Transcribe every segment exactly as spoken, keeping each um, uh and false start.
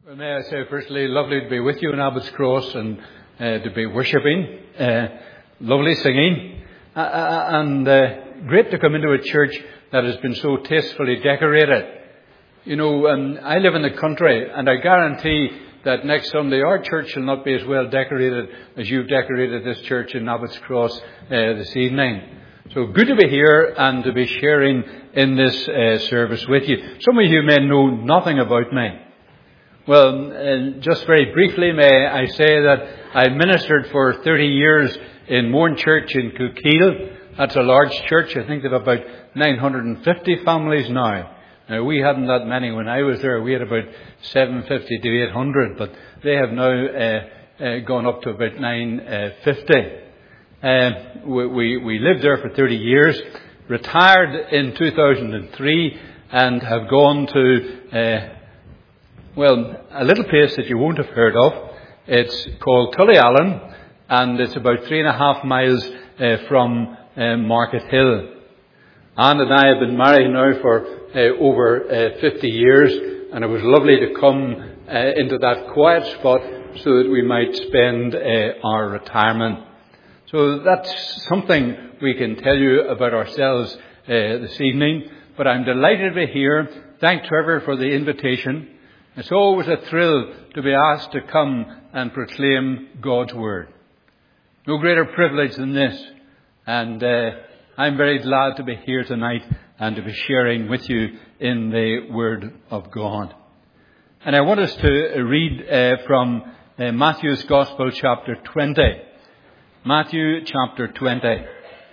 Well, may I say, firstly, lovely to be with you in Abbott's Cross and uh, to be worshipping. Uh, lovely singing. Uh, and uh, great to come into a church that has been so tastefully decorated. You know, um, I live in the country, and I guarantee that next Sunday our church will not be as well decorated as you've decorated this church in Abbott's Cross uh, this evening. So good to be here and to be sharing in this uh, service with you. Some of you may know nothing about me. Well, uh, just very briefly, may I say that I ministered for thirty years in Mourne Church in Cookeel. That's a large church. I think they have about nine hundred fifty families now. Now, we hadn't that many when I was there. We had about seven hundred fifty to eight hundred, but they have now uh, uh, gone up to about nine hundred fifty. Uh, we, we, we lived there for thirty years, retired in two thousand three, and have gone to... Uh, Well, a little place that you won't have heard of. It's called Tullyallen, and it's about three and a half miles uh, from uh, Market Hill. Anne and I have been married now for uh, over uh, fifty years, and it was lovely to come uh, into that quiet spot so that we might spend uh, our retirement. So that's something we can tell you about ourselves uh, this evening, but I'm delighted to be here. Thanks, Trevor, for the invitation. It's always a thrill to be asked to come and proclaim God's Word. No greater privilege than this. And uh, I'm very glad to be here tonight and to be sharing with you in the Word of God. And I want us to read uh, from uh, Matthew's Gospel, chapter twenty. Matthew, chapter twenty.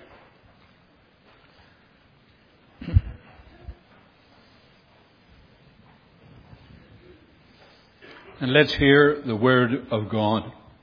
And let's hear the word of God.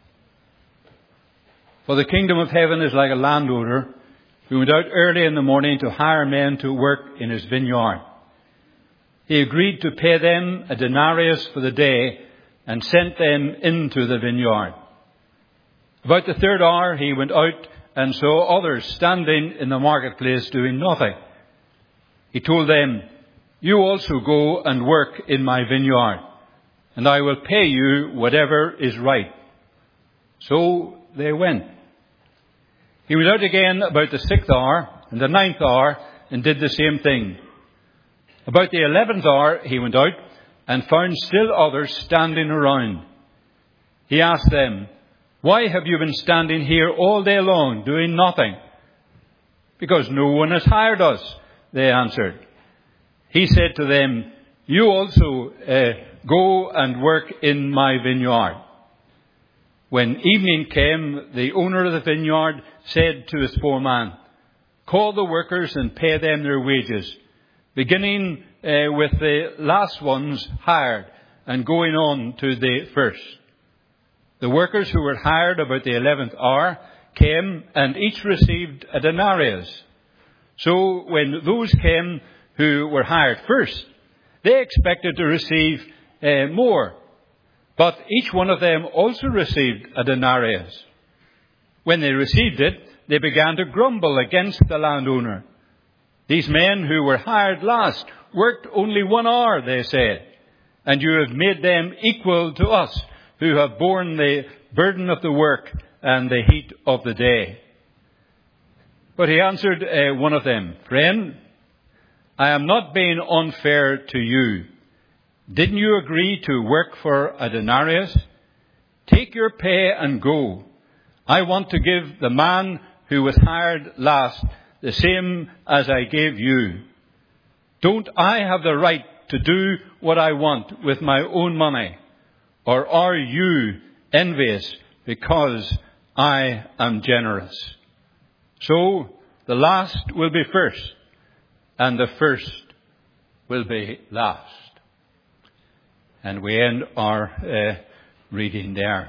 For the kingdom of heaven is like a landowner who went out early in the morning to hire men to work in his vineyard. He agreed to pay them a denarius for the day and sent them into the vineyard. About the third hour he went out and saw others standing in the marketplace doing nothing. He told them, "You also go and work in my vineyard, and I will pay you whatever is right." So they went. He went out again about the sixth hour and the ninth hour and did the same thing. About the eleventh hour he went out and found still others standing around. He asked them, "Why have you been standing here all day long doing nothing?" "Because no one has hired us," they answered. He said to them, "You also uh, go and work in my vineyard." When evening came, the owner of the vineyard said to his foreman, "Call the workers and pay them their wages, beginning uh, with the last ones hired and going on to the first." The workers who were hired about the eleventh hour came and each received a denarius. So when those came who were hired first, they expected to receive uh, more, but each one of them also received a denarius. When they received it, they began to grumble against the landowner. "These men who were hired last worked only one hour," they said, "and you have made them equal to us who have borne the burden of the work and the heat of the day." But he answered uh, one of them, "Friend, I am not being unfair to you. Didn't you agree to work for a denarius? Take your pay and go. I want to give the man who was hired last the same as I gave you. Don't I have the right to do what I want with my own money? Or are you envious because I am generous?" So the last will be first, and the first will be last. And we end our uh, reading there.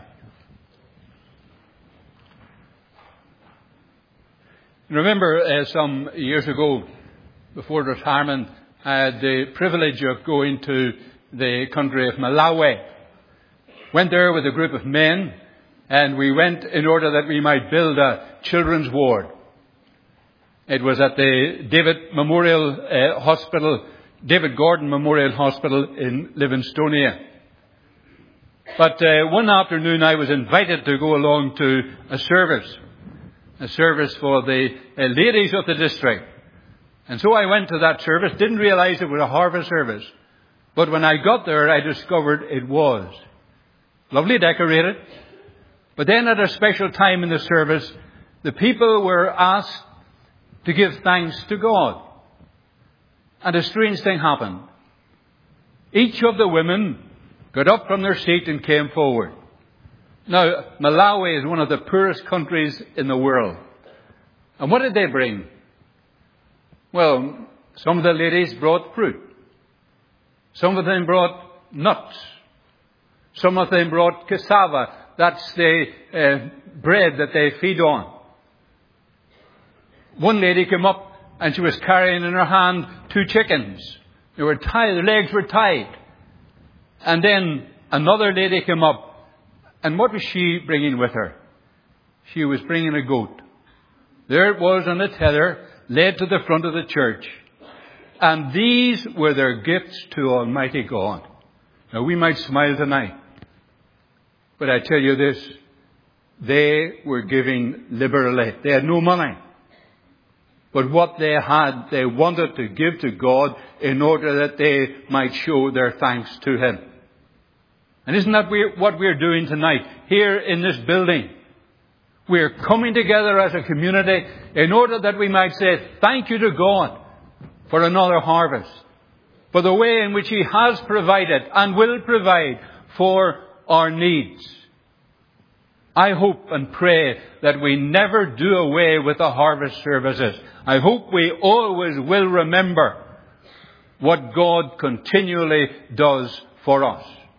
Remember, uh, some years ago, before retirement, I had the privilege of going to the country of Malawi. Went there with a group of men, and we went in order that we might build a children's ward. It was at the David Memorial uh, Hospital, David Gordon Memorial Hospital in Livingstonia. But uh, one afternoon I was invited to go along to a service, a service for the uh, ladies of the district. And so I went to that service, didn't realize it was a harvest service. But when I got there, I discovered it was. Lovely decorated. But then at a special time in the service, the people were asked to give thanks to God. And a strange thing happened. Each of the women got up from their seat and came forward. Now, Malawi is one of the poorest countries in the world. And what did they bring? Well, some of the ladies brought fruit. Some of them brought nuts. Some of them brought cassava. That's the uh, bread that they feed on. One lady came up and she was carrying in her hand two chickens. They were tied, their legs were tied. And then another lady came up. And what was she bringing with her? She was bringing a goat. There it was on a tether, led to the front of the church. And these were their gifts to Almighty God. Now we might smile tonight. But I tell you this, they were giving liberally. They had no money. But what they had, they wanted to give to God in order that they might show their thanks to Him. And isn't that what we're doing tonight here in this building? We're coming together as a community in order that we might say thank you to God for another harvest, for the way in which He has provided and will provide for our needs. I hope and pray that we never do away with the harvest services. I hope we always will remember what God continually does for us.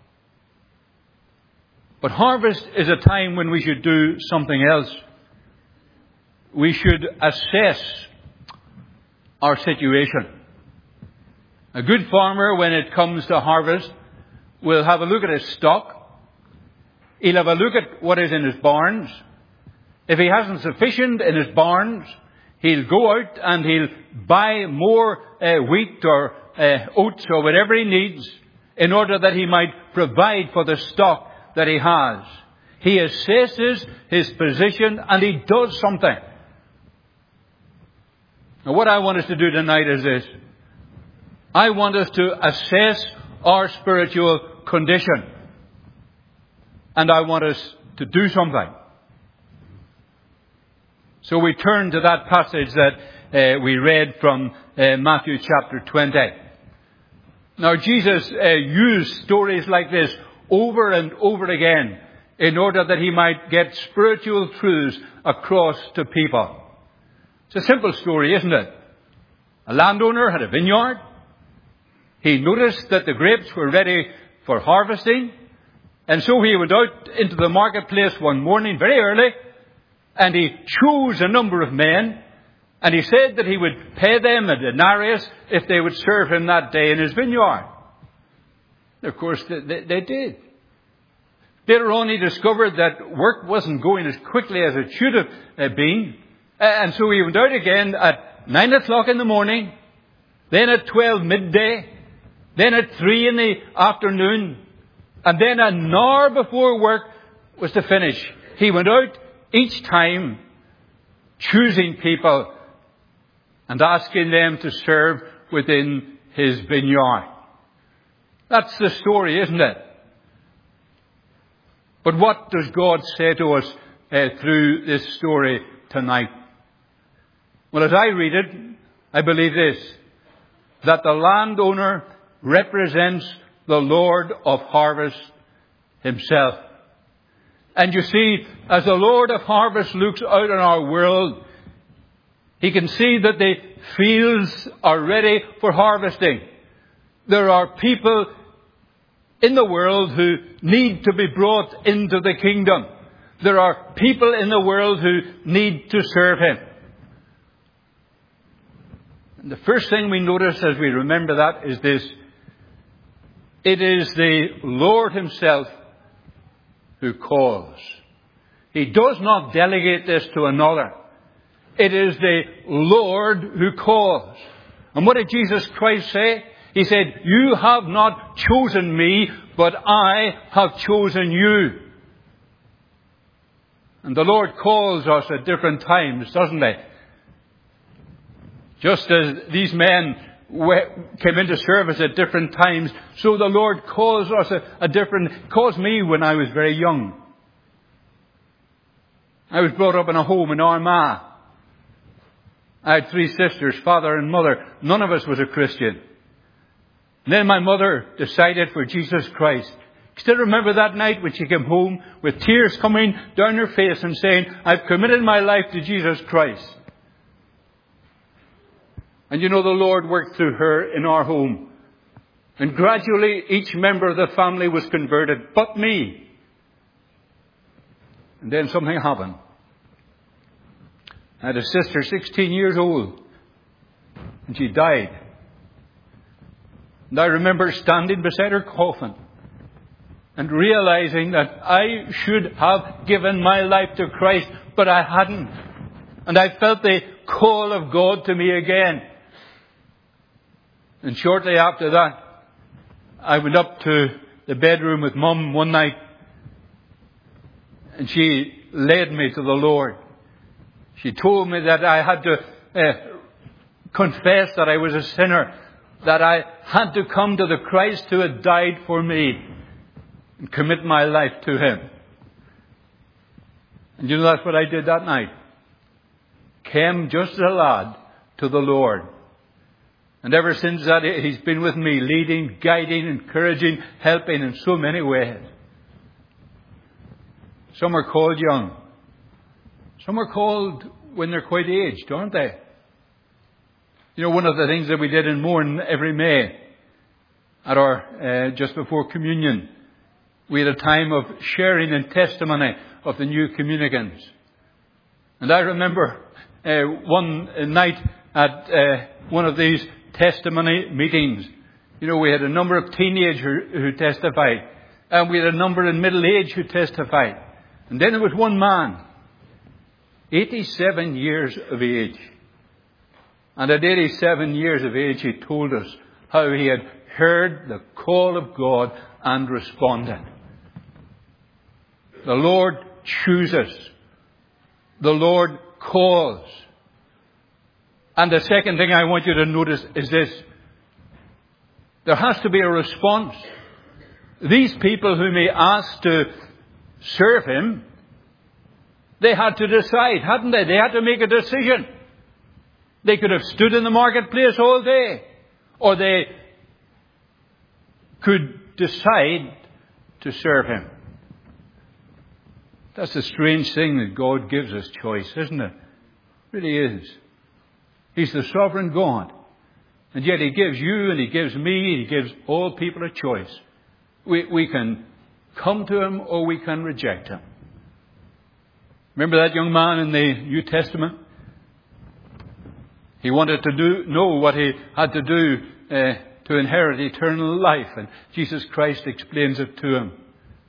But harvest is a time when we should do something else. We should assess our situation. A good farmer, when it comes to harvest, will have a look at his stock. He'll have a look at what is in his barns. If he hasn't sufficient in his barns, he'll go out and he'll buy more uh, wheat or uh, oats or whatever he needs in order that he might provide for the stock that he has. He assesses his position and he does something. Now what I want us to do tonight is this. I want us to assess our spiritual condition. And I want us to do something. So we turn to that passage that uh, we read from uh, Matthew chapter twenty. Now Jesus uh, used stories like this over and over again in order that He might get spiritual truths across to people. It's a simple story, isn't it? A landowner had a vineyard. He noticed that the grapes were ready for harvesting. And so he went out into the marketplace one morning very early. And he chose a number of men. And he said that he would pay them a denarius if they would serve him that day in his vineyard. And of course, they, they, they did. Later on, he discovered that work wasn't going as quickly as it should have been. And so he went out again at nine o'clock in the morning, then at twelve midday, then at three in the afternoon, and then an hour before work was to finish. He went out each time choosing people and asking them to serve within his vineyard. That's the story, isn't it? But what does God say to us uh, through this story tonight? Well, as I read it, I believe this, that the landowner represents the Lord of harvest Himself. And you see, as the Lord of harvest looks out on our world, He can see that the fields are ready for harvesting. There are people in the world who need to be brought into the kingdom. There are people in the world who need to serve Him. And the first thing we notice as we remember that is this. It is the Lord Himself who calls. He does not delegate this to another. It is the Lord who calls. And what did Jesus Christ say? He said, you have not chosen me, but I have chosen you. And the Lord calls us at different times, doesn't He? Just as these men came into service at different times, so the Lord calls us a, a different, calls me when I was very young. I was brought up in a home in Armagh. I had three sisters, father and mother. None of us was a Christian. And then my mother decided for Jesus Christ. Still remember that night when she came home with tears coming down her face and saying, I've committed my life to Jesus Christ. And you know, the Lord worked through her in our home. And gradually each member of the family was converted, but me. And then something happened. I had a sister, sixteen years old, and she died. And I remember standing beside her coffin and realizing that I should have given my life to Christ, but I hadn't. And I felt the call of God to me again. And shortly after that, I went up to the bedroom with Mum one night, and she led me to the Lord. She told me that I had to uh, confess that I was a sinner, that I had to come to the Christ who had died for me and commit my life to Him. And you know, that's what I did that night. Came just as a lad to the Lord. And ever since that, He's been with me, leading, guiding, encouraging, helping in so many ways. Some are called young. Some are called when they're quite aged, aren't they? You know, one of the things that we did in Mourne every May, at our, uh, just before communion, we had a time of sharing and testimony of the new communicants. And I remember uh, one night at uh, one of these testimony meetings, you know, we had a number of teenagers who testified, and we had a number in middle age who testified. And then there was one man, eighty-seven years of age. And at eighty-seven years of age, he told us how he had heard the call of God and responded. The Lord chooses. The Lord calls. And the second thing I want you to notice is this. There has to be a response. These people whom He asked to serve Him, they had to decide, hadn't they? They had to make a decision. They could have stood in the marketplace all day, or they could decide to serve Him. That's a strange thing that God gives us choice, isn't it? It really is. He's the sovereign God. And yet He gives you and He gives me, He gives all people a choice. We, we can come to Him or we can reject Him. Remember that young man in the New Testament? He wanted to do know what he had to do uh, to inherit eternal life. And Jesus Christ explains it to him.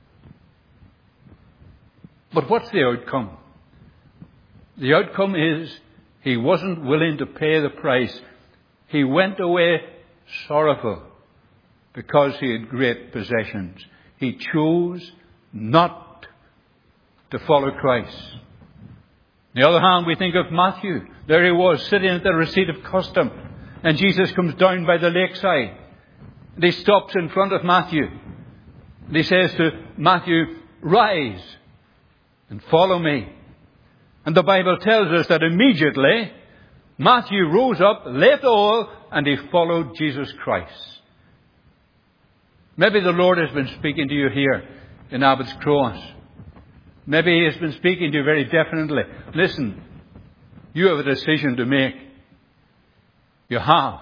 But what's the outcome? The outcome is he wasn't willing to pay the price. He went away sorrowful because he had great possessions. He chose not to follow Christ. On the other hand, we think of Matthew. There he was, sitting at the receipt of custom. And Jesus comes down by the lakeside. And he stops in front of Matthew. And he says to Matthew, "Rise and follow me." And the Bible tells us that immediately Matthew rose up, left all, and he followed Jesus Christ. Maybe the Lord has been speaking to you here in Abbott's Cross. Maybe He has been speaking to you very definitely. Listen, you have a decision to make. You have.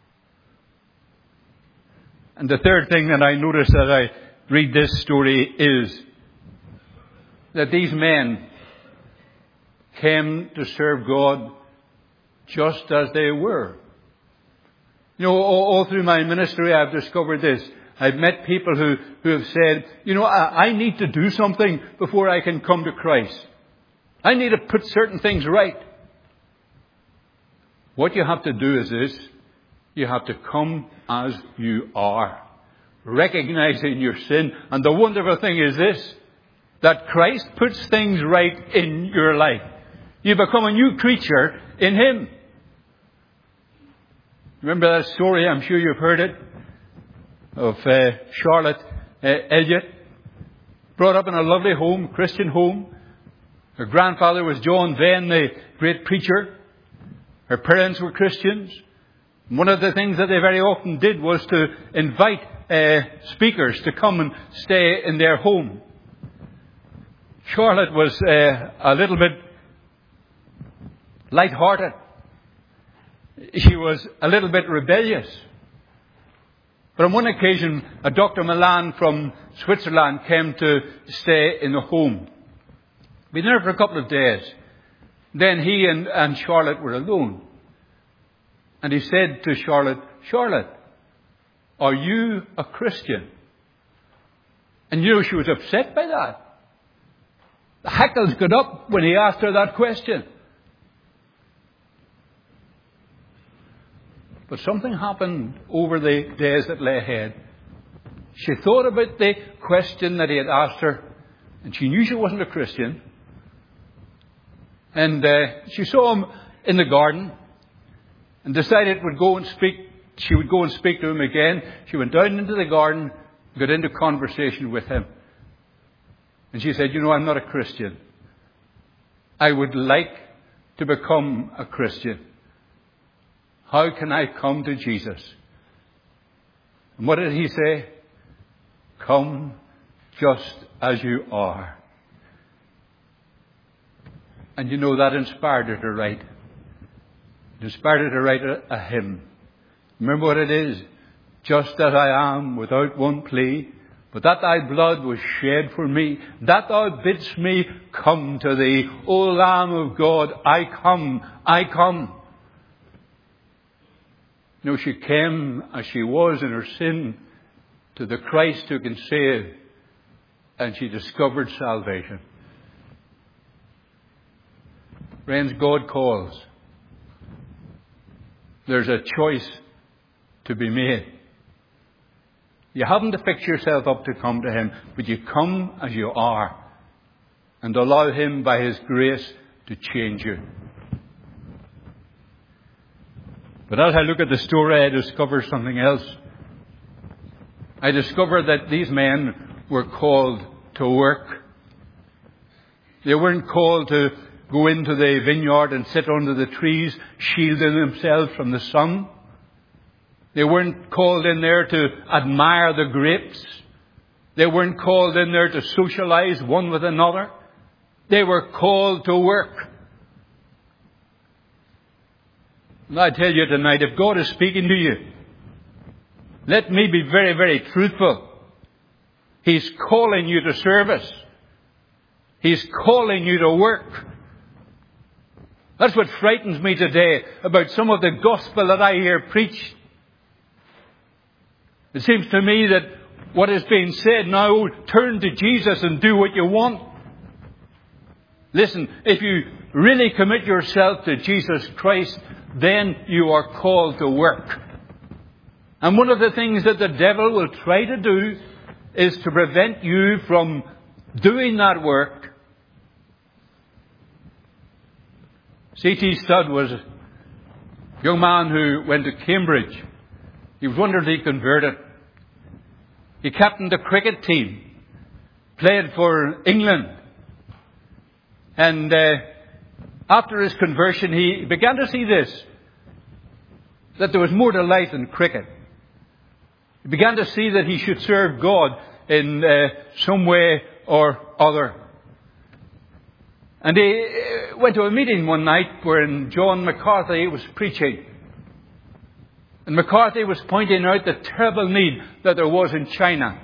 And the third thing that I notice as I read this story is that these men came to serve God just as they were. You know, all, all through my ministry I've discovered this. I've met people who, who have said, you know, I, I need to do something before I can come to Christ. I need to put certain things right. What you have to do is this. You have to come as you are, recognizing your sin. And the wonderful thing is this, that Christ puts things right in your life. You become a new creature in Him. Remember that story, I'm sure you've heard it, of uh, Charlotte uh, Elliott, brought up in a lovely home, Christian home. Her grandfather was John Venn, the great preacher. Her parents were Christians. One of the things that they very often did was to invite uh, speakers to come and stay in their home. Charlotte was uh, a little bit light-hearted. She was a little bit rebellious. But on one occasion, a Doctor Milan from Switzerland came to stay in the home. Been there for a couple of days. Then he and, and Charlotte were alone. And he said to Charlotte, Charlotte, are you a Christian? And you know, she was upset by that. The hackles got up when he asked her that question. But something happened over the days that lay ahead. She thought about the question that he had asked her, and she knew she wasn't a Christian. And uh, she saw him in the garden and decided would go and speak. She would go and speak to him again. She went down into the garden, got into conversation with him. And she said, you know, I'm not a Christian. I would like to become a Christian. How can I come to Jesus? And what did he say? Come just as you are. And you know, that inspired her to write. It inspired her to write a, a hymn. Remember what it is? Just as I am, without one plea, but that thy blood was shed for me, that thou bidst me come to thee. O Lamb of God, I come, I come. No, she came as she was in her sin to the Christ who can save, and she discovered salvation. Friends, God calls. There's a choice to be made. You haven't to fix yourself up to come to Him, but you come as you are and allow Him by His grace to change you. But as I look at the story, I discover something else. I discover that these men were called to work. They weren't called to go into the vineyard and sit under the trees, shielding themselves from the sun. They weren't called in there to admire the grapes. They weren't called in there to socialize one with another. They were called to work. And I tell you tonight, if God is speaking to you, let me be very, very truthful. He's calling you to service. He's calling you to work. That's what frightens me today about some of the gospel that I hear preached. It seems to me that what is being said now, turn to Jesus and do what you want. Listen, if you really commit yourself to Jesus Christ, then you are called to work. And one of the things that the devil will try to do is to prevent you from doing that work. C T Studd was a young man who went to Cambridge. He was wonderfully converted. He captained the cricket team, played for England. And uh, after his conversion, he began to see this, that there was more to life than cricket. He began to see that he should serve God in uh, some way or other. And he went to a meeting one night wherein John McCarthy was preaching. And McCarthy was pointing out the terrible need that there was in China.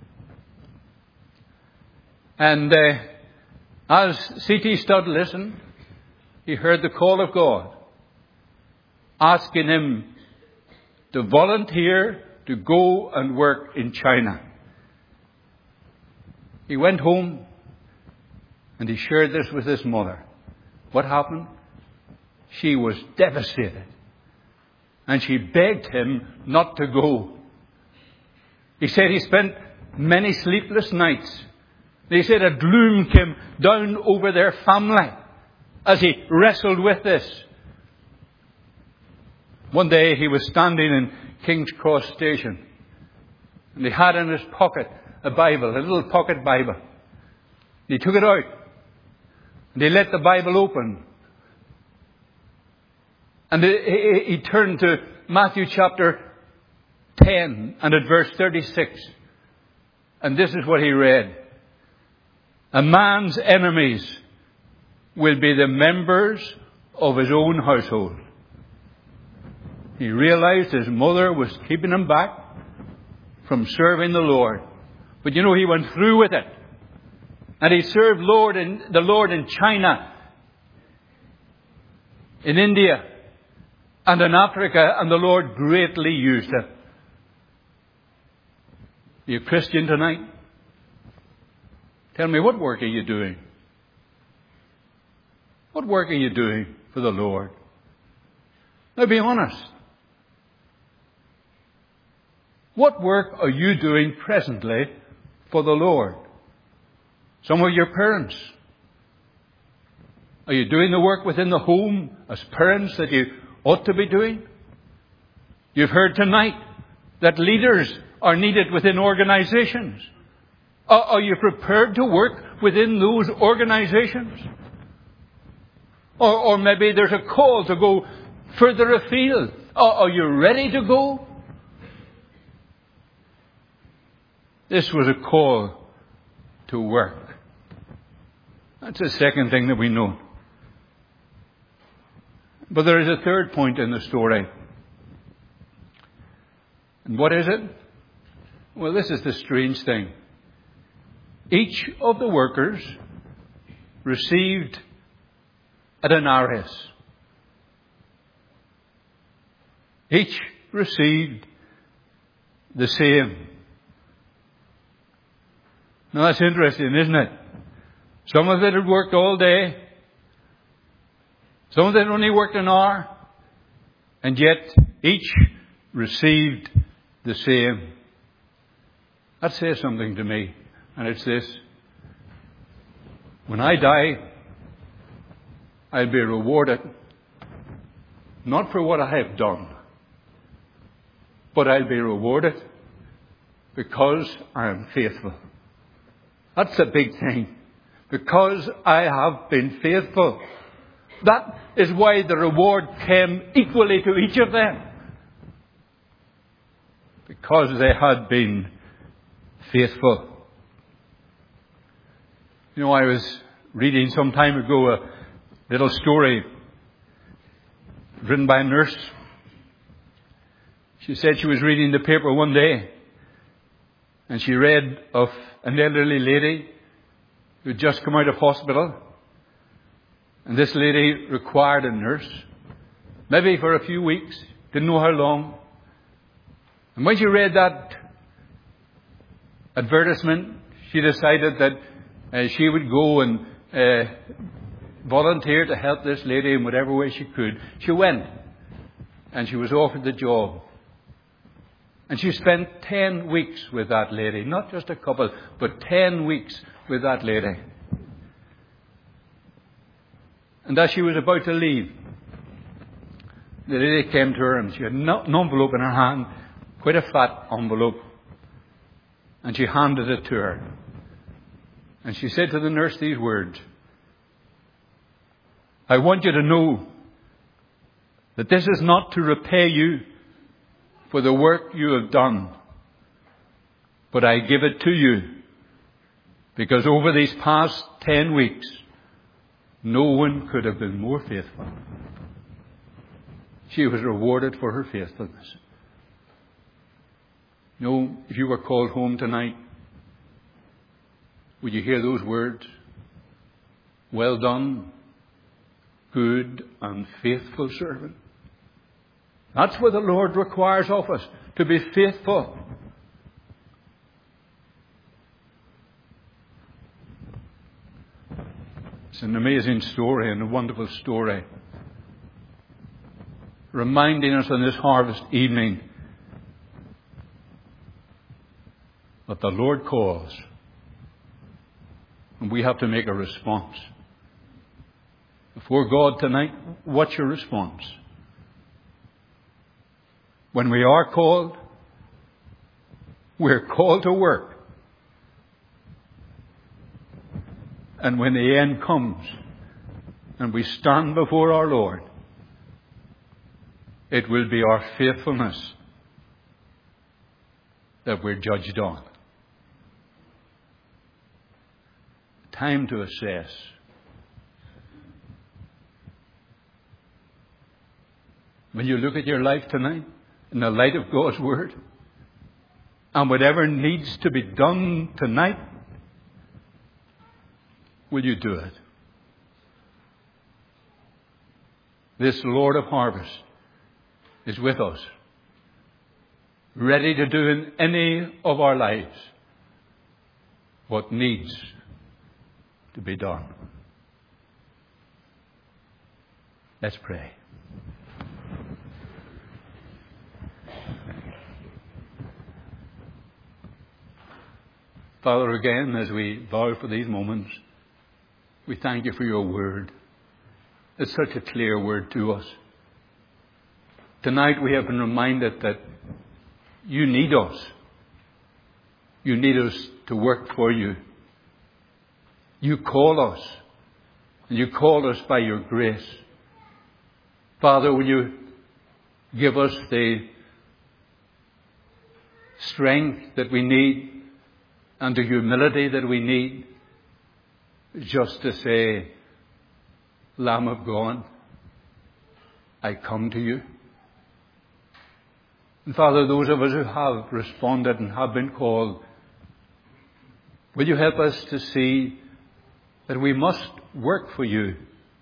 And uh, as C T Studd listened, he heard the call of God, asking him to volunteer to go and work in China. He went home and he shared this with his mother. What happened? She was devastated. and she begged him not to go. He said he spent many sleepless nights. They said a gloom came down over their family as he wrestled with this. One day he was standing in King's Cross Station, and he had in his pocket a Bible, a little pocket Bible. He took it out, and he let the Bible open. And he, he turned to Matthew chapter ten and at verse thirty-six. And this is what he read. A man's enemies will be the members of his own household. He realized his mother was keeping him back from serving the Lord. But you know, he went through with it. And he served Lord in, the Lord in China, in India, and in Africa, and the Lord greatly used him. Are you a Christian tonight? Tell me, what work are you doing? What work are you doing for the Lord? Now be honest. What work are you doing presently for the Lord? Some of your parents. Are you doing the work within the home as parents that you ought to be doing? You've heard tonight that leaders are needed within organizations. Are you prepared to work within those organizations? Or, or maybe there's a call to go further afield. Are you ready to go? This was a call to work. That's the second thing that we know. But there is a third point in the story. And what is it? Well, this is the strange thing. Each of the workers received a denarius. Each received the same. Now that's interesting, isn't it? Some of them had worked all day. Some of them only worked an hour. And yet each received the same. That says something to me. And it's this. When I die, I'll be rewarded not for what I have done, but I'll be rewarded because I am faithful. That's a big thing. Because I have been faithful. That is why the reward came equally to each of them. Because they had been faithful. You know, I was reading some time ago a little story written by a nurse. She said she was reading the paper one day and she read of an elderly lady who had just come out of hospital. And this lady required a nurse, maybe for a few weeks, didn't know how long. And when she read that advertisement, she decided that uh, she would go and uh, volunteer to help this lady in whatever way she could. She went, and she was offered the job. And she spent ten weeks with that lady, not just a couple, but ten weeks with that lady. And as she was about to leave, the lady came to her and she had an envelope in her hand, quite a fat envelope. And she handed it to her. And she said to the nurse these words, I want you to know that this is not to repay you for the work you have done, but I give it to you because over these past ten weeks, no one could have been more faithful. She was rewarded for her faithfulness. You know, if you were called home tonight, would you hear those words? Well done, good and faithful servant. That's what the Lord requires of us, to be faithful. It's an amazing story and a wonderful story. reminding us on this harvest evening that the Lord calls, and we have to make a response. Before God tonight, what's your response? When we are called, we're called to work. And when the end comes and we stand before our Lord, it will be our faithfulness that we're judged on. Time to assess. When you look at your life tonight in the light of God's Word, and whatever needs to be done tonight, will you do it? This Lord of harvest is with us, ready to do in any of our lives what needs to be done. Let's pray. Father, again, as we vow for these moments, we thank you for your word. It's such a clear word to us. Tonight we have been reminded that you need us. You need us to work for you. You call us, and you call us by your grace. Father, will you give us the strength that we need and the humility that we need just to say, Lamb of God, I come to you. And Father, those of us who have responded and have been called, will you help us to see that we must work for you?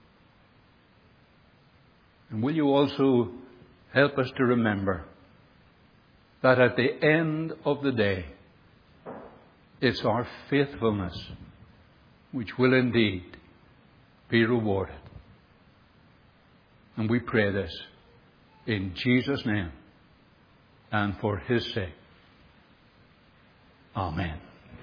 And will you also help us to remember that at the end of the day, it's our faithfulness which will indeed be rewarded. And we pray this in Jesus' name and for his sake. Amen.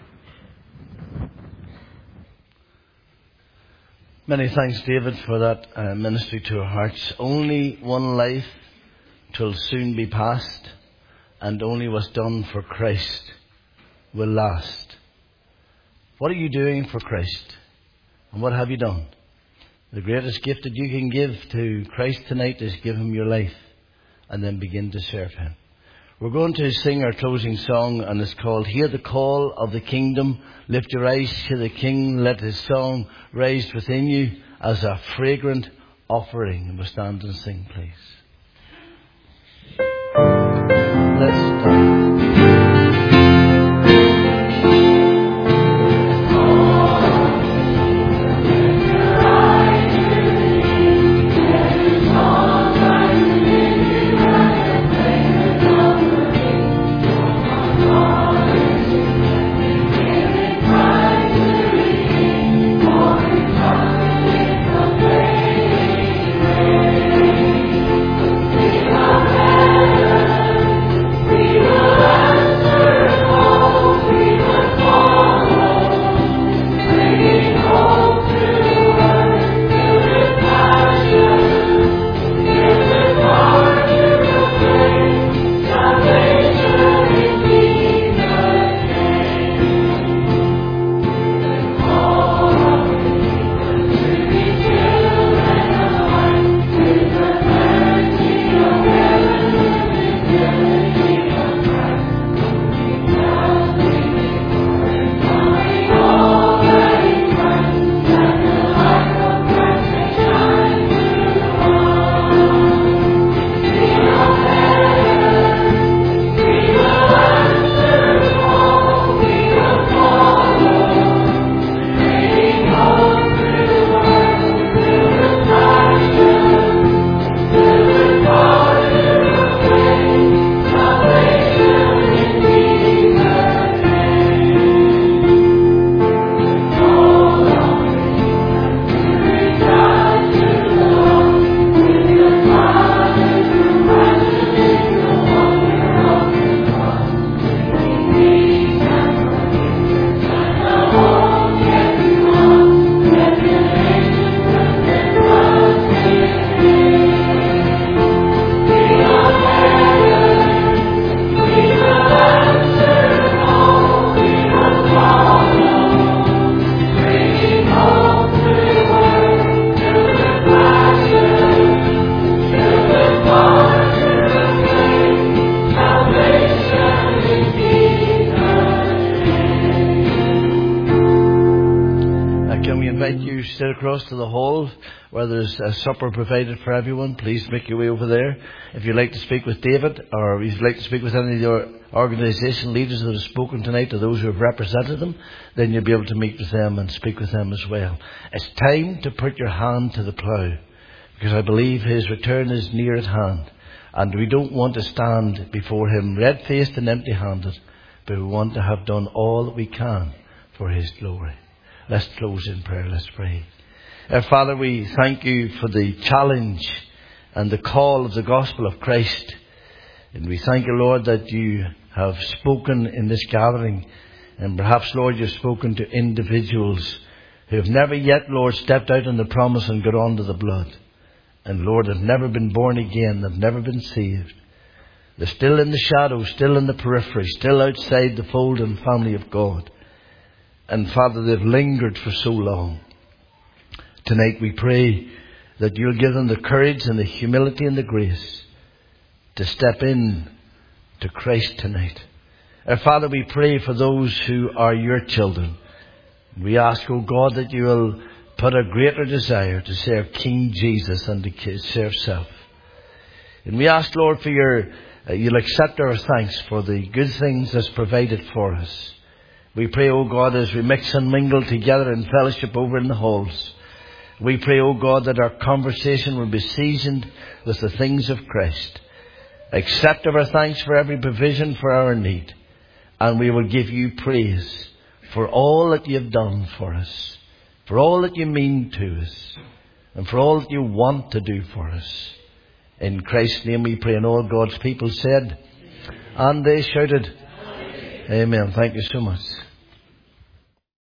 Many thanks, David, for that uh, ministry to our hearts. Only one life till soon be past, and only what's done for Christ will last. What are you doing for Christ? And what have you done? The greatest gift that you can give to Christ tonight is give him your life and then begin to serve him. We're going to sing our closing song, and it's called Hear the Call of the Kingdom. Lift your eyes to the King. Let his song rise within you as a fragrant offering. And we'll stand and sing, please. Let's stand. Uh, can we invite you straight across to the hall where there's a supper provided for everyone? Please make your way over there. If you'd like to speak with David, or if you'd like to speak with any of your organisation leaders that have spoken tonight, or those who have represented them, then you'll be able to meet with them and speak with them as well. It's time to put your hand to the plough, because I believe his return is near at hand. And we don't want to stand before him red-faced and empty-handed, but we want to have done all that we can for his glory. Let's close in prayer. Let's pray. Our Father, we thank you for the challenge and the call of the gospel of Christ. And we thank you, Lord, that you have spoken in this gathering. And perhaps, Lord, you've spoken to individuals who have never yet, Lord, stepped out on the promise and got on to the blood. And, Lord, have never been born again, have never been saved. They're still in the shadow, still in the periphery, still outside the fold and family of God. And, Father, they've lingered for so long. Tonight we pray that you'll give them the courage and the humility and the grace to step in to Christ tonight. Our Father, we pray for those who are your children. We ask, O God, that you will put a greater desire to serve King Jesus and to serve self. And we ask, Lord, for your, uh, you'll accept our thanks for the good things that's provided for us. We pray, O God, as we mix and mingle together in fellowship over in the halls. We pray, O God, that our conversation will be seasoned with the things of Christ. Accept our thanks for every provision for our need. And we will give you praise for all that you have done for us, for all that you mean to us, and for all that you want to do for us. In Christ's name we pray, and all God's people said, and they shouted, Amen. Amen. Thank you so much.